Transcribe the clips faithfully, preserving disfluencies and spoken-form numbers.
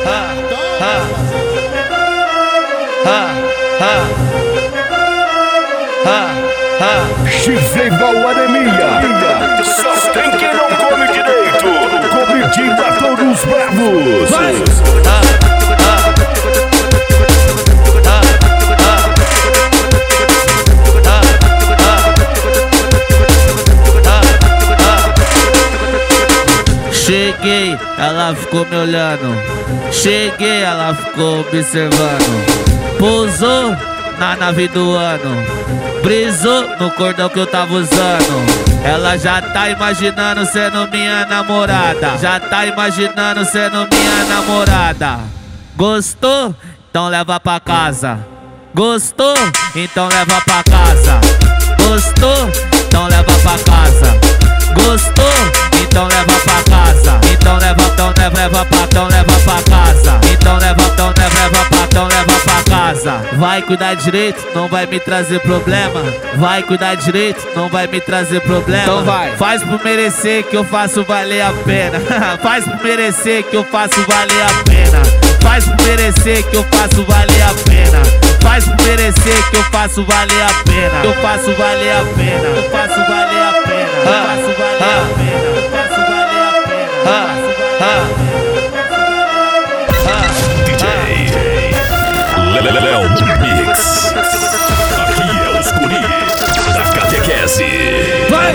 Xeval Anemia. Só tem quem não come direito. Comidinho pra todos bravos. Vai. Cheguei, ela ficou me olhando. Cheguei, ela ficou observando. Pousou na nave do ano. Brisou no cordão que eu tava usando. Ela já tá imaginando sendo minha namorada. Já tá imaginando sendo minha namorada. Gostou? Então leva pra casa. Gostou? Então leva pra casa. Gostou? Então leva pra casa. Gostou? Então leva pra casa. Então leva, então leva, leva pra, então leva pra casa. Então leva, então leva, leva pra, então leva pra casa. Vai cuidar direito, não vai me trazer problema. Vai cuidar direito, não vai me trazer problema. Então vai. Faz por merecer que eu faço valer a pena. Faz por merecer que eu faço valer a pena. Faz por merecer que eu faço valer a pena. Faz por merecer que eu faço valer a pena. Eu faço valer a pena. Eu faço valer a pena. Eu faço valer a pena. Eu faço valer a pena. D J Léo Mix. Aqui é os guris da catequese. Vai!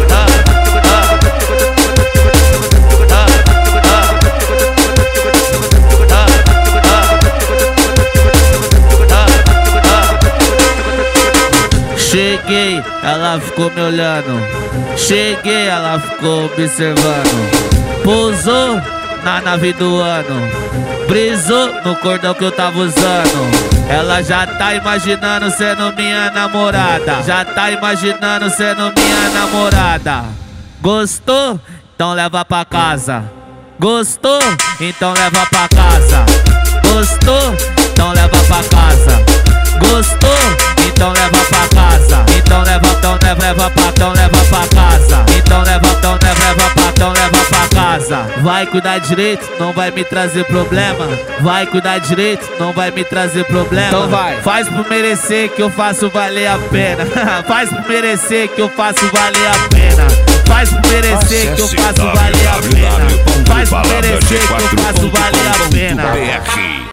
Cheguei, ela ficou me olhando. Cheguei, ela ficou observando. Pousou na nave do ano. Brisou no cordão que eu tava usando. Ela já tá imaginando sendo minha namorada. Já tá imaginando sendo minha namorada. Gostou? Então leva pra casa. Gostou? Então leva pra casa. Gostou? Então leva pra casa. Gostou? Então leva pra casa. Então leva, então leva, leva pra, então leva pra casa. Então leva, então leva, leva pra, então leva pra casa. Vai cuidar direito, não vai me trazer problema. Vai cuidar direito, não vai me trazer problema. Então vai. Faz por merecer que eu faço valer a pena. Faz por merecer que eu faço valer a pena. Faz por merecer que eu faço valer a pena. Faz por merecer que eu faço valer a pena.